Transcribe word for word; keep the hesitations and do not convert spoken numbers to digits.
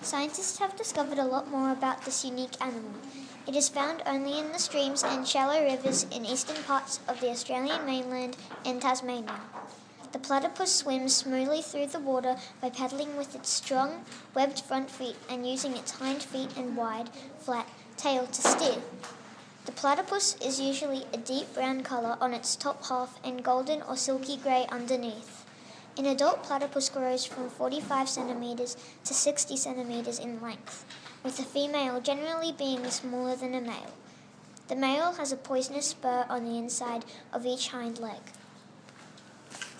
Scientists have discovered a lot more about this unique animal. It is found only in the streams and shallow rivers in eastern parts of the Australian mainland and Tasmania. The platypus swims smoothly through the water by paddling with its strong, webbed front feet and using its hind feet and wide, flat tail to steer. The platypus is usually a deep brown colour on its top half and golden or silky grey underneath. An adult platypus grows from forty-five centimetres to sixty centimetres in length, with the female generally being smaller than a male. The male has a poisonous spur on the inside of each hind leg.